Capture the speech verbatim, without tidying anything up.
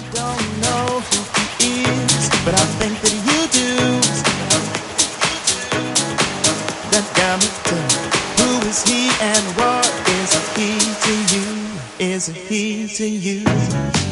don't know who he is, but I think that you do. That got me too. Who is he and what is he to you? Is he to you?